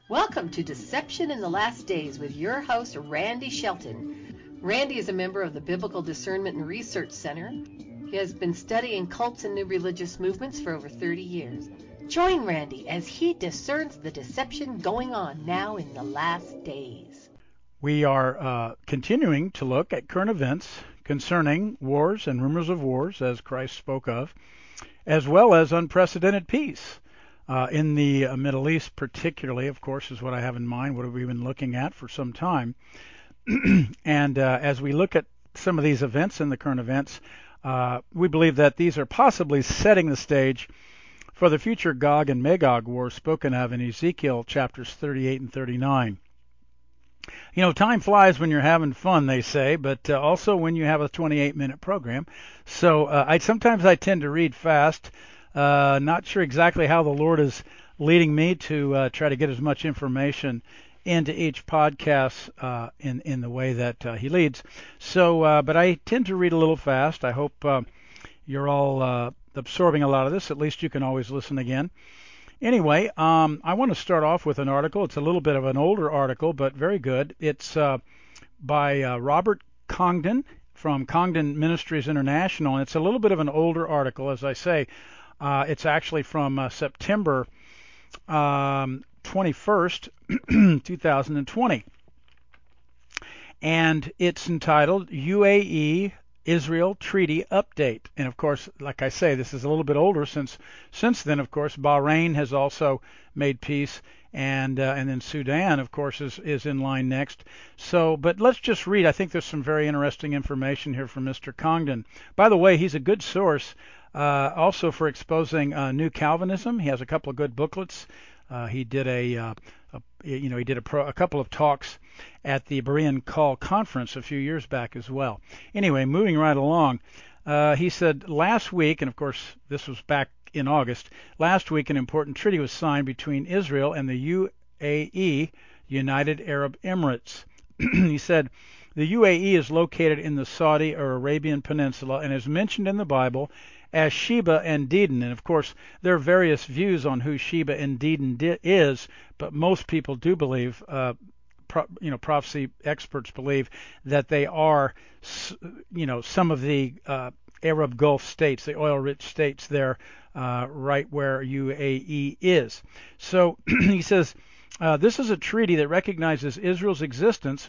Welcome to Deception in the Last Days with your host, Randy Shelton. Randy is a member of the Biblical Discernment and Research Center. He has been studying cults and new religious movements for over 30 years. Join Randy as he discerns the deception going on now in the last days. We are continuing to look at current events concerning wars and rumors of wars, as Christ spoke of, as well as unprecedented peace in the Middle East, particularly, of course, is what I have in mind, what we've been looking at for some time. And as we look at some of these events and the current events, we believe that these are possibly setting the stage for the future Gog and Magog war spoken of in Ezekiel chapters 38 and 39. You know, time flies when you're having fun, they say, but also when you have a 28-minute program. So sometimes I tend to read fast, not sure exactly how the Lord is leading me to try to get as much information into each podcast in the way that He leads. So, but I tend to read a little fast. I hope you're all absorbing a lot of this. At least you can always listen again. Anyway, I want to start off with an article. It's a little bit of an older article, but very good. It's by Robert Congdon from Congdon Ministries International, and it's a little bit of an older article, as I say. It's actually from September 21st, 2020. And it's entitled UAE Israel Treaty Update. And of course, like I say, this is a little bit older since then, of course, Bahrain has also made peace, and then Sudan, of course, is in line next. So, but let's just read. I think there's some very interesting information here from Mr. Congdon. By the way, he's a good source also for exposing New Calvinism. He has a couple of good booklets. He did a couple of talks at the Berean Call Conference a few years back as well. Anyway, moving right along, he said last week, and of course this was back in August, last week an important treaty was signed between Israel and the UAE, United Arab Emirates. He said the UAE is located in the Saudi or Arabian Peninsula and is mentioned in the Bible as Sheba and Dedan. And of course, there are various views on who Sheba and Dedan is, but most people do believe, prophecy experts believe that they are, some of the Arab Gulf states, the oil-rich states there, right where UAE is. So he says, this is a treaty that recognizes Israel's existence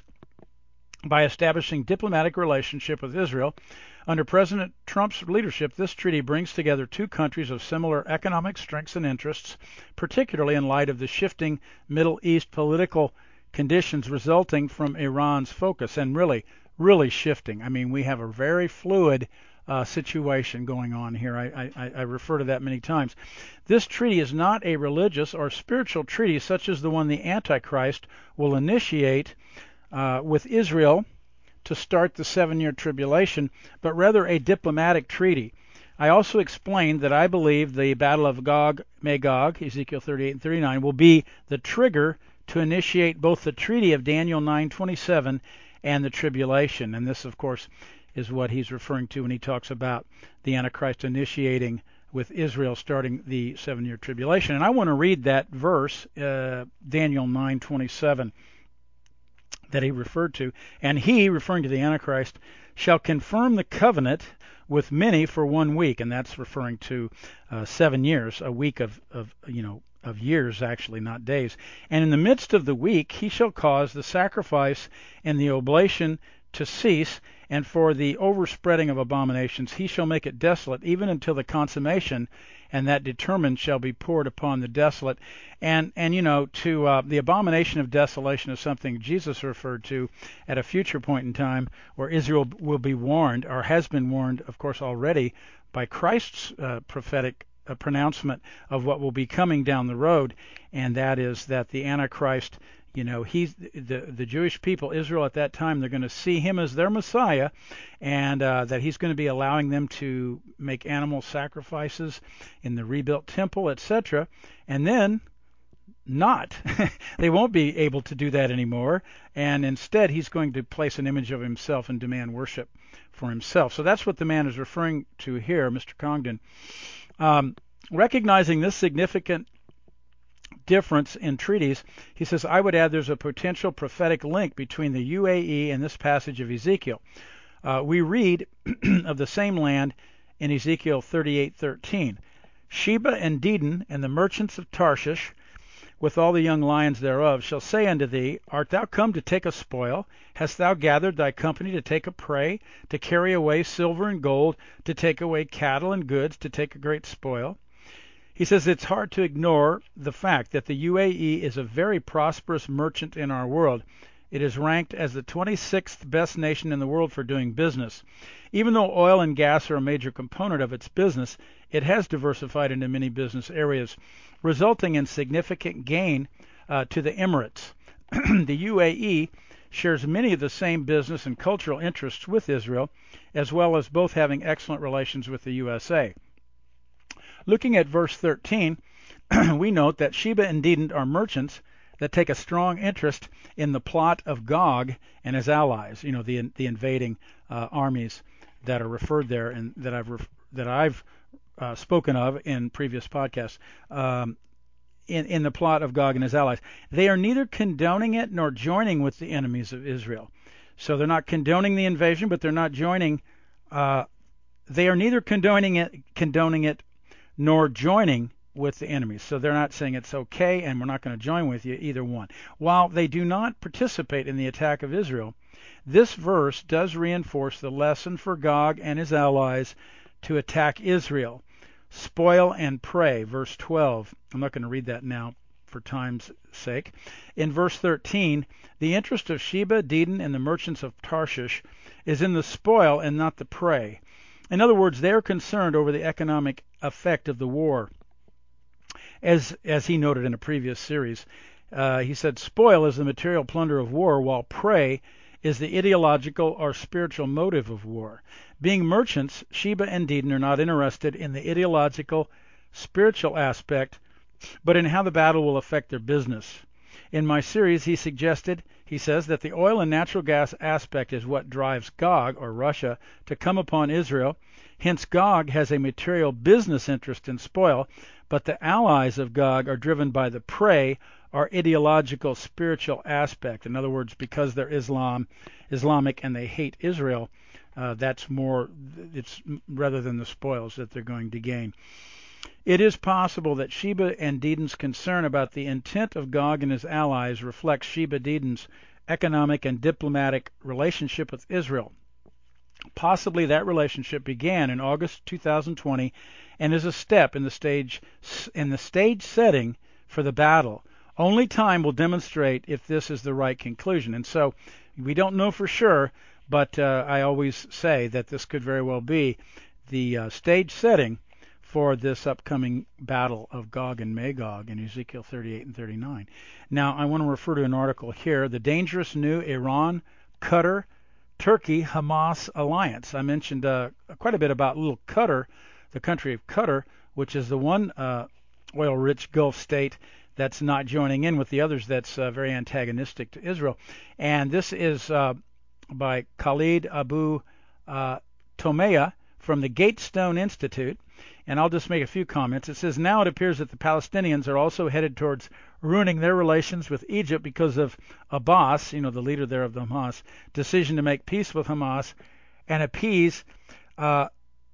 by establishing diplomatic relationship with Israel. Under President Trump's leadership, this treaty brings together two countries of similar economic strengths and interests, particularly in light of the shifting Middle East political conditions resulting from Iran's focus, and really shifting. I mean, we have a very fluid situation going on here. I refer to that many times. This treaty is not a religious or spiritual treaty such as the one the Antichrist will initiate with Israel to start the 7-year tribulation, but rather a diplomatic treaty. I also explained that I believe the Battle of Gog Magog, Ezekiel 38 and 39, will be the trigger to initiate both the treaty of Daniel 9:27 and the tribulation. And this, of course, is what he's referring to when he talks about the Antichrist initiating with Israel starting the 7-year tribulation. And I want to read that verse, Daniel 9:27. That he referred to, and he, referring to the Antichrist, shall confirm the covenant with many for 1 week, and that's referring to 7 years, a week of years, actually, not days. And in the midst of the week he shall cause the sacrifice and the oblation to cease, and for the overspreading of abominations he shall make it desolate, even until the consummation, and that determined shall be poured upon the desolate. And the abomination of desolation is something Jesus referred to at a future point in time, where Israel will be warned, or has been warned, of course, already by Christ's prophetic pronouncement of what will be coming down the road, and that is that the Antichrist, he's the Jewish people, Israel at that time, they're going to see him as their Messiah, and that he's going to be allowing them to make animal sacrifices in the rebuilt temple, etc. And then not. They won't be able to do that anymore, and instead he's going to place an image of himself and demand worship for himself. So that's what the man is referring to here, Mr. Congdon. Recognizing this significant difference in treaties. He says, I would add there's a potential prophetic link between the UAE and this passage of Ezekiel. We read of the same land in Ezekiel 38:13. Sheba and Dedan and the merchants of Tarshish, with all the young lions thereof, shall say unto thee, Art thou come to take a spoil? Hast thou gathered thy company to take a prey, to carry away silver and gold, to take away cattle and goods, to take a great spoil? He says it's hard to ignore the fact that the UAE is a very prosperous merchant in our world. It is ranked as the 26th best nation in the world for doing business. Even though oil and gas are a major component of its business, it has diversified into many business areas, resulting in significant gain to the Emirates. The UAE shares many of the same business and cultural interests with Israel, as well as both having excellent relations with the USA. Looking at verse 13, we note that Sheba and Dedan are merchants that take a strong interest in the plot of Gog and his allies, the invading armies that are referred there and that I've spoken of in previous podcasts. In the plot of Gog and his allies, they are neither condoning it nor joining with the enemies of Israel. So they're not condoning the invasion, but they're not joining. They are neither condoning it nor joining with the enemies. So they're not saying it's okay and we're not going to join with you, either one. While they do not participate in the attack of Israel, this verse does reinforce the lesson for Gog and his allies to attack Israel. Spoil and prey, verse 12. I'm not going to read that now for time's sake. In verse 13, the interest of Sheba, Dedan, and the merchants of Tarshish is in the spoil and not the prey. In other words, they are concerned over the economic effect of the war. As he noted in a previous series, he said, spoil is the material plunder of war, while prey is the ideological or spiritual motive of war. Being merchants, Sheba and Dedan are not interested in the ideological, spiritual aspect, but in how the battle will affect their business. In my series, he says that the oil and natural gas aspect is what drives Gog, or Russia, to come upon Israel. Hence, Gog has a material business interest in spoil, but the allies of Gog are driven by the prey, or ideological, spiritual aspect. In other words, because they're Islamic and they hate Israel, it's rather than the spoils that they're going to gain. It is possible that Sheba and Dedan's concern about the intent of Gog and his allies reflects Sheba Dedan's economic and diplomatic relationship with Israel. Possibly that relationship began in August 2020 and is a step in the stage setting for the battle. Only time will demonstrate if this is the right conclusion. And so we don't know for sure, but I always say that this could very well be the stage setting for this upcoming battle of Gog and Magog in Ezekiel 38 and 39. Now, I want to refer to an article here, The Dangerous New Iran, Qatar, Turkey, Hamas Alliance. I mentioned quite a bit about little Qatar, the country of Qatar, which is the one oil-rich Gulf state that's not joining in with the others that's very antagonistic to Israel. And this is by Khalid Abu Tomeya from the Gatestone Institute. And I'll just make a few comments. It says, now it appears that the Palestinians are also headed towards ruining their relations with Egypt because of Abbas, the leader there of the Hamas, decision to make peace with Hamas and appease the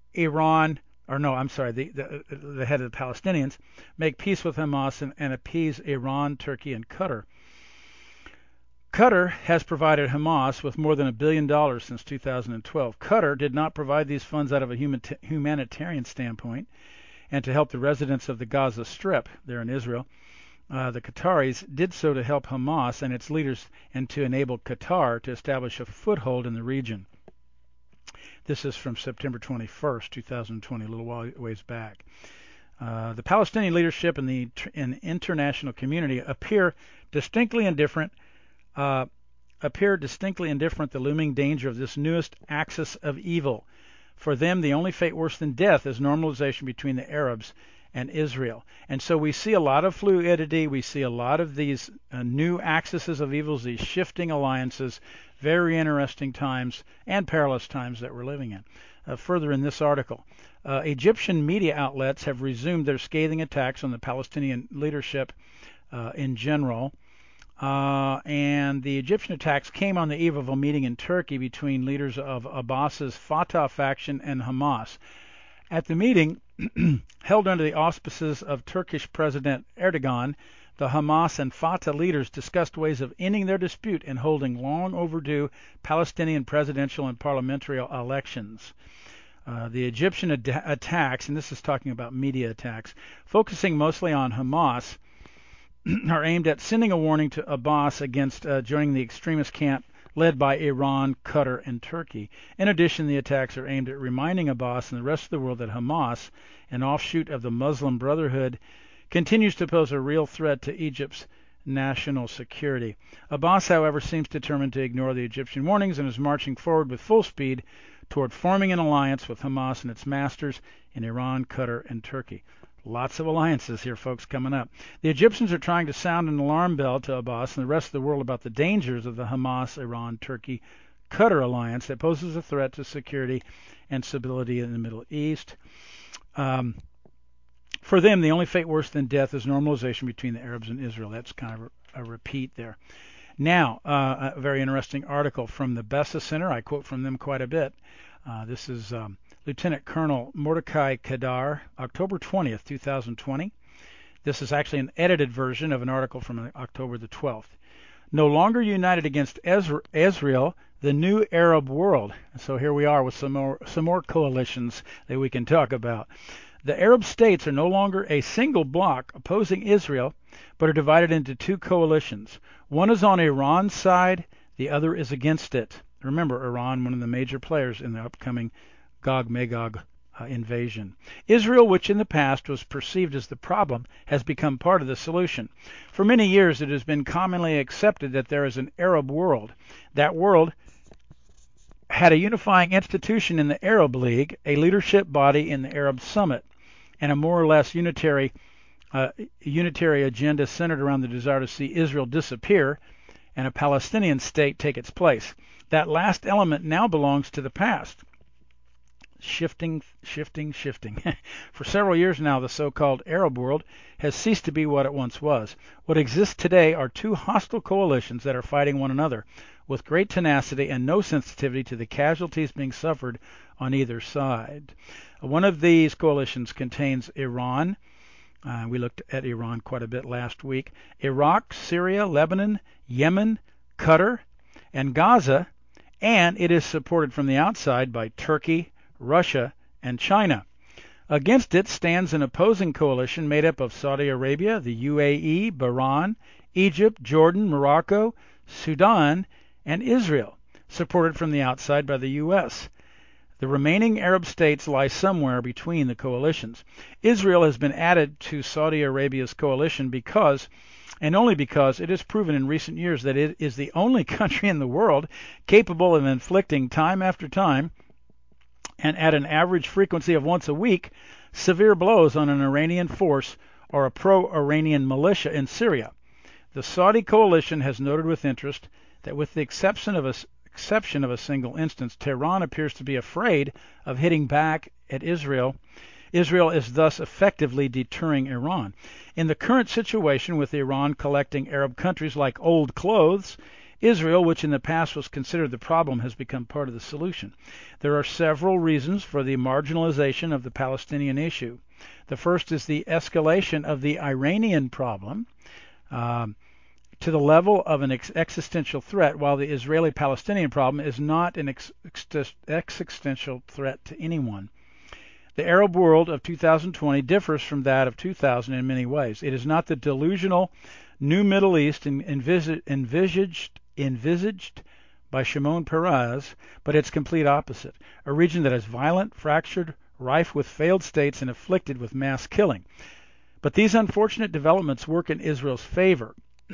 head of the Palestinians, make peace with Hamas and appease Iran, Turkey, and Qatar. Qatar has provided Hamas with more than $1 billion since 2012. Qatar did not provide these funds out of a humanitarian standpoint and to help the residents of the Gaza Strip there in Israel. The Qataris did so to help Hamas and its leaders and to enable Qatar to establish a foothold in the region. This is from September 21st, 2020, a little ways back. The Palestinian leadership and the international community appear distinctly indifferent the looming danger of this newest axis of evil. For them, the only fate worse than death is normalization between the Arabs and Israel. And so we see a lot of fluidity. We see a lot of these new axes of evils, these shifting alliances, very interesting times and perilous times that we're living in. Further in this article, Egyptian media outlets have resumed their scathing attacks on the Palestinian leadership in general. And the Egyptian attacks came on the eve of a meeting in Turkey between leaders of Abbas's Fatah faction and Hamas. At the meeting, held under the auspices of Turkish President Erdogan, the Hamas and Fatah leaders discussed ways of ending their dispute and holding long overdue Palestinian presidential and parliamentary elections. The Egyptian attacks, and this is talking about media attacks, focusing mostly on Hamas, are aimed at sending a warning to Abbas against joining the extremist camp led by Iran, Qatar, and Turkey. In addition, the attacks are aimed at reminding Abbas and the rest of the world that Hamas, an offshoot of the Muslim Brotherhood, continues to pose a real threat to Egypt's national security. Abbas, however, seems determined to ignore the Egyptian warnings and is marching forward with full speed toward forming an alliance with Hamas and its masters in Iran, Qatar, and Turkey. Lots of alliances here, folks, coming up. The Egyptians are trying to sound an alarm bell to Abbas and the rest of the world about the dangers of the Hamas, Iran, Turkey, Qatar alliance that poses a threat to security and stability in the Middle East. For them, the only fate worse than death is normalization between the Arabs and Israel. That's kind of a repeat there. Now, a very interesting article from the Bessa Center. I quote from them quite a bit. This is Lieutenant Colonel Mordecai Kedar, October 20th, 2020. This is actually an edited version of an article from October the 12th. No longer united against Israel, the new Arab world. So here we are with some more coalitions that we can talk about. The Arab states are no longer a single bloc opposing Israel, but are divided into two coalitions. One is on Iran's side, the other is against it. Remember, Iran, one of the major players in the upcoming Gog-Magog invasion. Israel, which in the past was perceived as the problem, has become part of the solution. For many years, it has been commonly accepted that there is an Arab world. That world had a unifying institution in the Arab League, a leadership body in the Arab Summit, and a more or less unitary agenda centered around the desire to see Israel disappear and a Palestinian state take its place. That last element now belongs to the past. Shifting. For several years now, the so-called Arab world has ceased to be what it once was. What exists today are two hostile coalitions that are fighting one another with great tenacity and no sensitivity to the casualties being suffered on either side. One of these coalitions contains Iran. We looked at Iran quite a bit last week. Iraq, Syria, Lebanon, Yemen, Qatar, and Gaza, and it is supported from the outside by Turkey, Russia, and China. Against it stands an opposing coalition made up of Saudi Arabia, the UAE, Bahrain, Egypt, Jordan, Morocco, Sudan, and Israel, supported from the outside by the U.S. The remaining Arab states lie somewhere between the coalitions. Israel has been added to Saudi Arabia's coalition because, and only because, it has proven in recent years that it is the only country in the world capable of inflicting time after time, and at an average frequency of once a week, severe blows on an Iranian force or a pro-Iranian militia in Syria. The Saudi coalition has noted with interest that with the exception of a single instance, Tehran appears to be afraid of hitting back at Israel. Israel is thus effectively deterring Iran. In the current situation, with Iran collecting Arab countries like old clothes, Israel, which in the past was considered the problem, has become part of the solution. There are several reasons for the marginalization of the Palestinian issue. The first is the escalation of the Iranian problem to the level of an existential threat, while the Israeli-Palestinian problem is not an existential threat to anyone. The Arab world of 2020 differs from that of 2000 in many ways. It is not the delusional new Middle East envisaged by Shimon Peres, but its complete opposite, a region that is violent, fractured, rife with failed states, and afflicted with mass killing. But these unfortunate developments work in Israel's favor.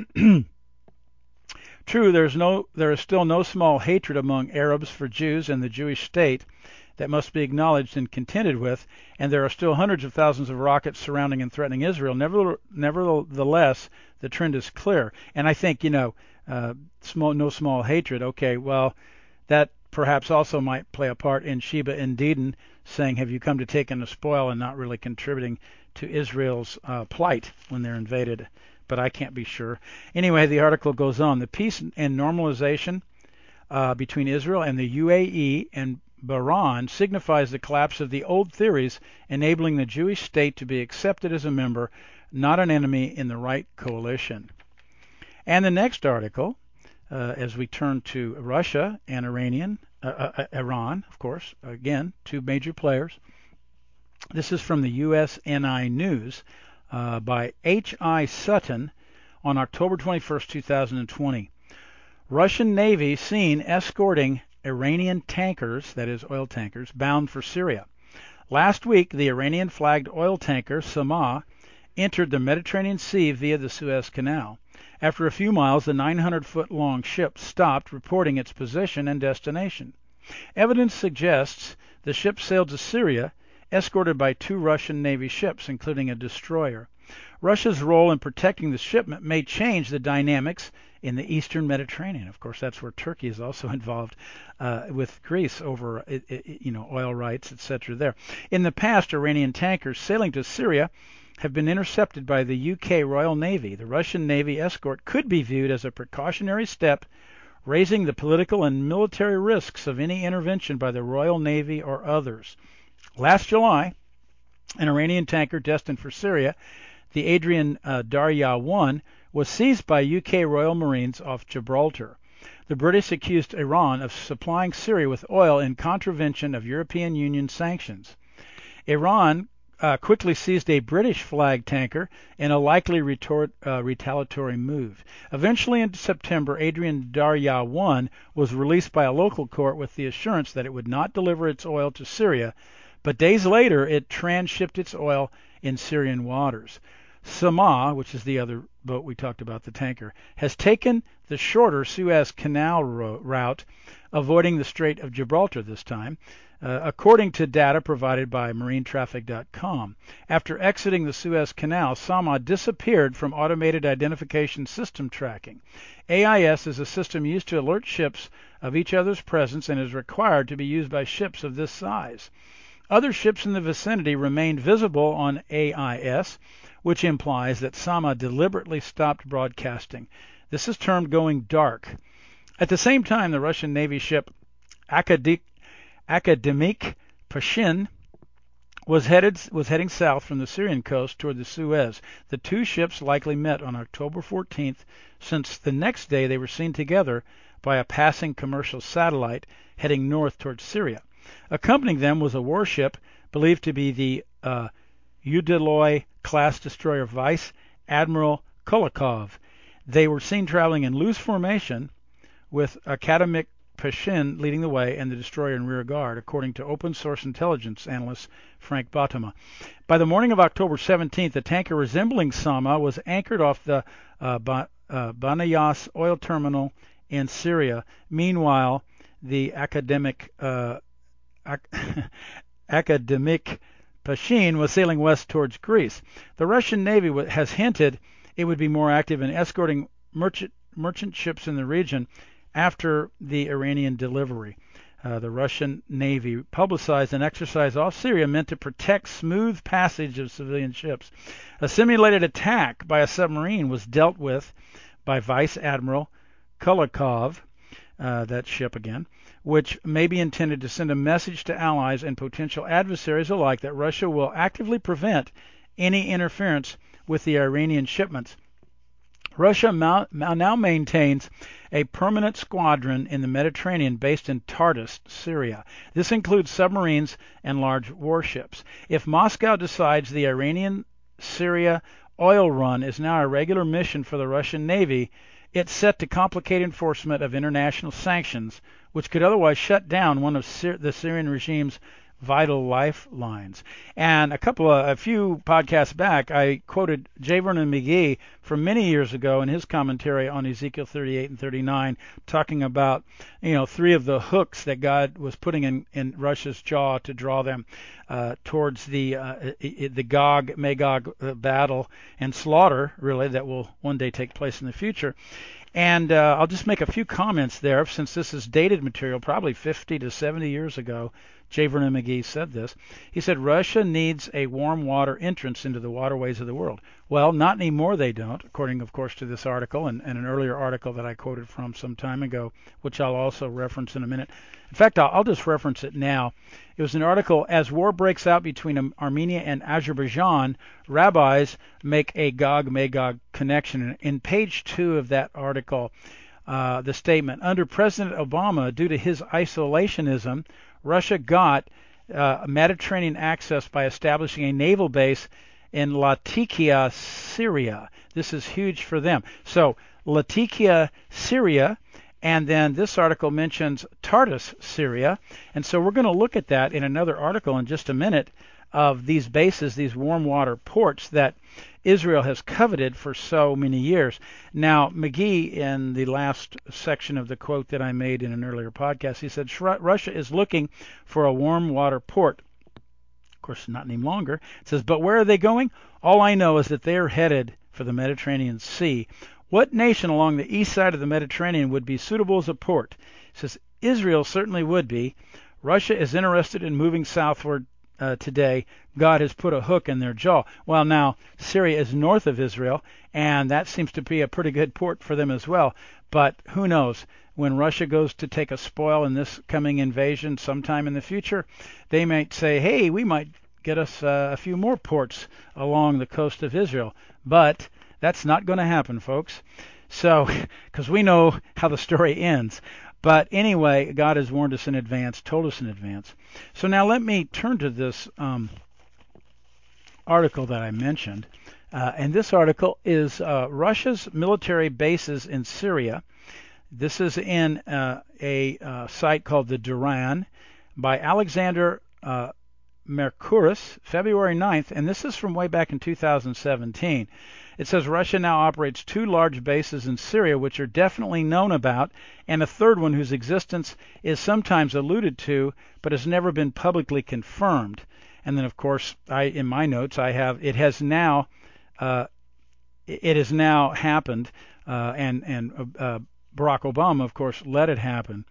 True, there is still no small hatred among Arabs for Jews and the Jewish state that must be acknowledged and contended with, and there are still hundreds of thousands of rockets surrounding and threatening Israel. Nevertheless, the trend is clear. And I think, no small hatred. Okay, well, that perhaps also might play a part in Sheba and Dedan saying, have you come to take in the spoil, and not really contributing to Israel's plight when they're invaded but I can't be sure. Anyway, the article goes on. The peace and normalization between Israel and the UAE and Bahrain signifies the collapse of the old theories, enabling the Jewish state to be accepted as a member, not an enemy in the right coalition. And the next article, as we turn to Russia and Iran, of course, again, two major players. This is from the USNI News by H.I. Sutton on October 21st, 2020. Russian Navy seen escorting Iranian tankers, that is oil tankers, bound for Syria. Last week, the Iranian-flagged oil tanker Samah entered the Mediterranean Sea via the Suez Canal. After a few miles, the 900-foot-long ship stopped, reporting its position and destination. Evidence suggests the ship sailed to Syria, escorted by two Russian Navy ships, including a destroyer. Russia's role in protecting the shipment may change the dynamics in the eastern Mediterranean. Of course, that's where Turkey is also involved with Greece over oil rights, etc. there. In the past, Iranian tankers sailing to Syria have been intercepted by the UK Royal Navy. The Russian Navy escort could be viewed as a precautionary step, raising the political and military risks of any intervention by the Royal Navy or others. Last July, an Iranian tanker destined for Syria, the Adrian Darya 1, was seized by UK Royal Marines off Gibraltar. The British accused Iran of supplying Syria with oil in contravention of European Union sanctions. Iran quickly seized a British flag tanker in a likely retaliatory move. Eventually, in September, Adrian Darya 1 was released by a local court with the assurance that it would not deliver its oil to Syria, but days later it transshipped its oil in Syrian waters. Samah, which is the other boat we talked about, the tanker, has taken the shorter Suez Canal route, avoiding the Strait of Gibraltar this time, according to data provided by MarineTraffic.com. After exiting the Suez Canal, Samah disappeared from automated identification system tracking. AIS is a system used to alert ships of each other's presence and is required to be used by ships of this size. Other ships in the vicinity remained visible on AIS, which implies that Samah deliberately stopped broadcasting. This is termed going dark. At the same time, the Russian Navy ship Akademik Pashin was heading south from the Syrian coast toward the Suez. The two ships likely met on October 14th, since the next day they were seen together by a passing commercial satellite heading north toward Syria. Accompanying them was a warship believed to be the Udaloy-class destroyer Vice Admiral Kulikov. They were seen traveling in loose formation, with Akademik Pashin leading the way and the destroyer in rear guard, according to open-source intelligence analyst Frank Batama. By the morning of October 17th, a tanker resembling Samah was anchored off the Baniyas oil terminal in Syria. Meanwhile, the Akademik Pashin was sailing west towards Greece. The Russian Navy has hinted it would be more active in escorting merchant ships in the region after the Iranian delivery. The Russian Navy publicized an exercise off Syria meant to protect smooth passage of civilian ships. A simulated attack by a submarine was dealt with by Vice Admiral Kulikov, that ship again, which may be intended to send a message to allies and potential adversaries alike that Russia will actively prevent any interference with the Iranian shipments. Russia now maintains a permanent squadron in the Mediterranean based in Tartus, Syria. This includes submarines and large warships. If Moscow decides the Iranian-Syria oil run is now a regular mission for the Russian Navy, it's set to complicate enforcement of international sanctions, which could otherwise shut down one of the Syrian regime's vital lifelines. And a few podcasts back, I quoted J. Vernon McGee from many years ago in his commentary on Ezekiel 38 and 39, talking about, three of the hooks that God was putting in Russia's jaw to draw them towards the Gog-Magog battle and slaughter, really, that will one day take place in the future. And I'll just make a few comments there, since this is dated material, probably 50 to 70 years ago, J. Vernon McGee said this. He said, Russia needs a warm water entrance into the waterways of the world. Well, not anymore they don't, according, of course, to this article and an earlier article that I quoted from some time ago, which I'll also reference in a minute. In fact, I'll just reference it now. It was an article, as war breaks out between Armenia and Azerbaijan, rabbis make a Gog-Magog connection. In page 2 of that article, the statement, under President Obama, due to his isolationism, Russia got Mediterranean access by establishing a naval base in Latakia, Syria. This is huge for them. So Latakia, Syria, and then this article mentions Tartus, Syria. And so we're going to look at that in another article in just a minute of these bases, these warm water ports that Israel has coveted for so many years. Now, McGee, in the last section of the quote that I made in an earlier podcast, he said, Russia is looking for a warm water port. Of course, not any longer. It says, but where are they going? All I know is that they are headed for the Mediterranean Sea. What nation along the east side of the Mediterranean would be suitable as a port? It says, Israel certainly would be. Russia is interested in moving southward today. God has put a hook in their jaw. Well, now, Syria is north of Israel, and that seems to be a pretty good port for them as well. But who knows? When Russia goes to take a spoil in this coming invasion sometime in the future, they might say, hey, we might get us a few more ports along the coast of Israel. But that's not going to happen, folks. So, because we know how the story ends. But anyway, God has warned us in advance, told us in advance. So now let me turn to this article that I mentioned. And this article is Russia's military bases in Syria. This is in a site called the Duran by Alexander Mercouris, February 9th. And this is from way back in 2017. It says Russia now operates 2 large bases in Syria, which are definitely known about, and a third one whose existence is sometimes alluded to, but has never been publicly confirmed. And then, of course, in my notes, I have it has now happened, and Barack Obama, of course, let it happen.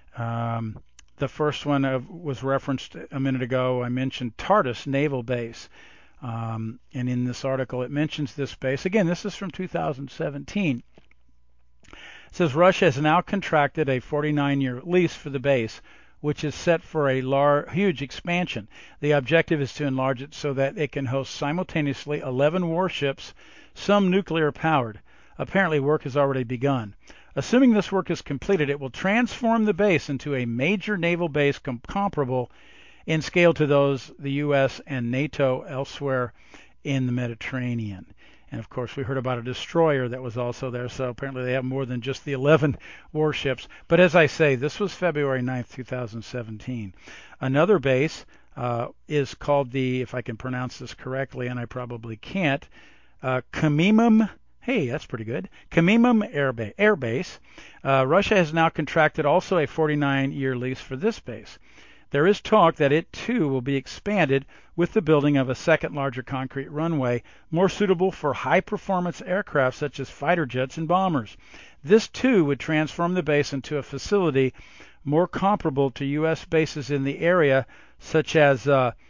The first one was referenced a minute ago. I mentioned Tartus Naval Base. And in this article, it mentions this base. Again, this is from 2017. It says Russia has now contracted a 49-year lease for the base, which is set for a huge expansion. The objective is to enlarge it so that it can host simultaneously 11 warships, some nuclear-powered. Apparently, work has already begun. Assuming this work is completed, it will transform the base into a major naval base comparable in scale to those the U.S. and NATO elsewhere in the Mediterranean. And, of course, we heard about a destroyer that was also there, so apparently they have more than just the 11 warships. But as I say, this was February 9th, 2017. Another base is called the, if I can pronounce this correctly, and I probably can't, Khmeimim. Hey, that's pretty good. Khmeimim Air Base. Russia has now contracted also a 49-year lease for this base. There is talk that it, too, will be expanded with the building of a second larger concrete runway, more suitable for high-performance aircraft such as fighter jets and bombers. This, too, would transform the base into a facility more comparable to U.S. bases in the area, such as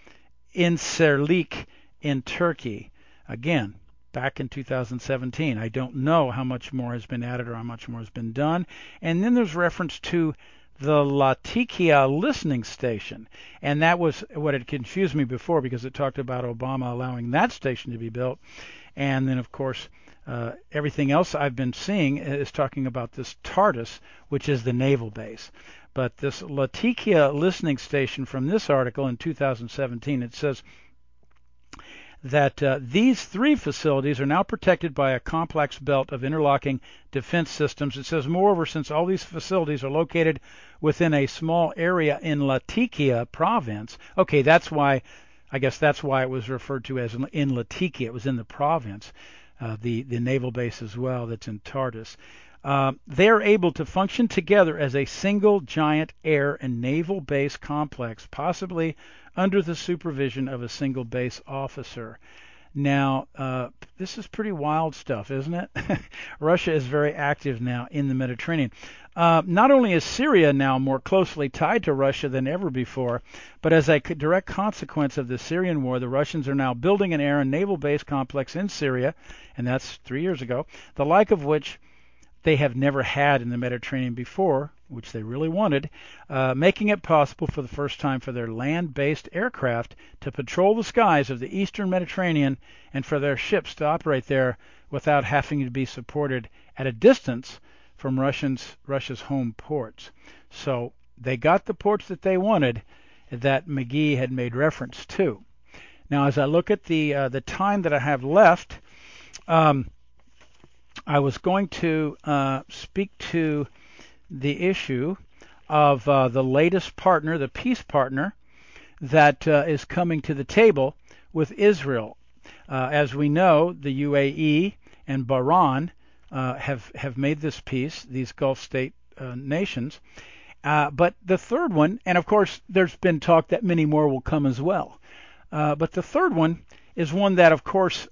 Incirlik in Turkey. Again, back in 2017. I don't know how much more has been added or how much more has been done. And then there's reference to the Latakia listening station. And that was what had confused me before, because it talked about Obama allowing that station to be built. And then, of course, everything else I've been seeing is talking about this Tartus, which is the naval base. But this Latakia listening station from this article in 2017, it says that these 3 facilities are now protected by a complex belt of interlocking defense systems. It says, moreover, since all these facilities are located within a small area in Latakia province, okay, that's why, I guess that's why it was referred to as in Latakia. It was in the province, the naval base as well that's in Tartus. They are able to function together as a single giant air and naval base complex, possibly under the supervision of a single base officer. Now, this is pretty wild stuff, isn't it? Russia is very active now in the Mediterranean. Not only is Syria now more closely tied to Russia than ever before, but as a direct consequence of the Syrian war, the Russians are now building an air and naval base complex in Syria, and that's 3 years ago, the like of which they have never had in the Mediterranean before, which they really wanted, making it possible for the first time for their land-based aircraft to patrol the skies of the eastern Mediterranean and for their ships to operate there without having to be supported at a distance from Russia's home ports. So they got the ports that they wanted that McGee had made reference to. Now, as I look at the time that I have left, I was going to speak to the issue of the latest partner, the peace partner, that is coming to the table with Israel. As we know, the UAE and Bahrain have made this peace, these Gulf state nations. But the third one, and of course there's been talk that many more will come as well. But the third one is one that, of course,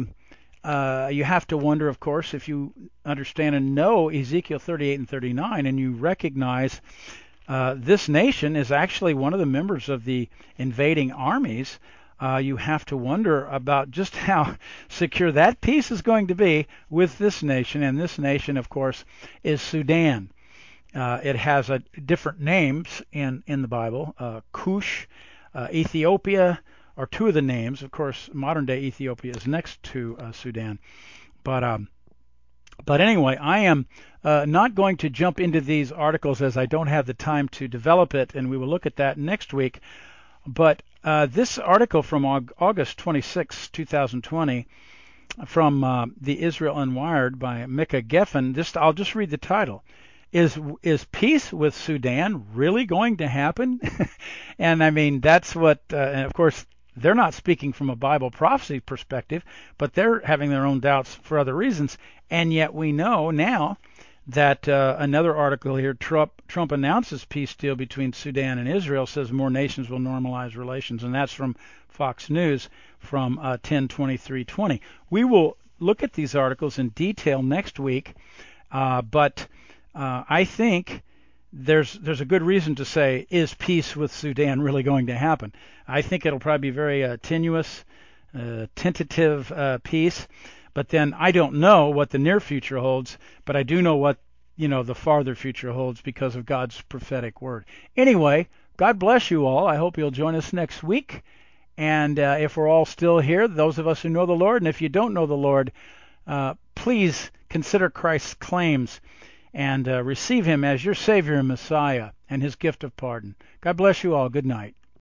you have to wonder, of course, if you understand and know Ezekiel 38 and 39, and you recognize this nation is actually one of the members of the invading armies, you have to wonder about just how secure that peace is going to be with this nation. And this nation, of course, is Sudan. It has different names in the Bible. Cush, Ethiopia are two of the names. Of course, modern-day Ethiopia is next to Sudan. But anyway, I am not going to jump into these articles as I don't have the time to develop it, and we will look at that next week. But this article from August 26, 2020, from the Israel Unwired by Micah Geffen, I'll just read the title. Is peace with Sudan really going to happen? And I mean, that's what, and of course, they're not speaking from a Bible prophecy perspective, but they're having their own doubts for other reasons. And yet we know now that another article here, Trump announces peace deal between Sudan and Israel, says more nations will normalize relations, and that's from Fox News from 10/23/20. We will look at these articles in detail next week, but I think there's a good reason to say, is peace with Sudan really going to happen? I think it'll probably be very tenuous, tentative peace. But then I don't know what the near future holds, but I do know what the farther future holds because of God's prophetic word. Anyway, God bless you all. I hope you'll join us next week. And if we're all still here, those of us who know the Lord, and if you don't know the Lord, please consider Christ's claims and receive him as your Savior and Messiah and his gift of pardon. God bless you all. Good night.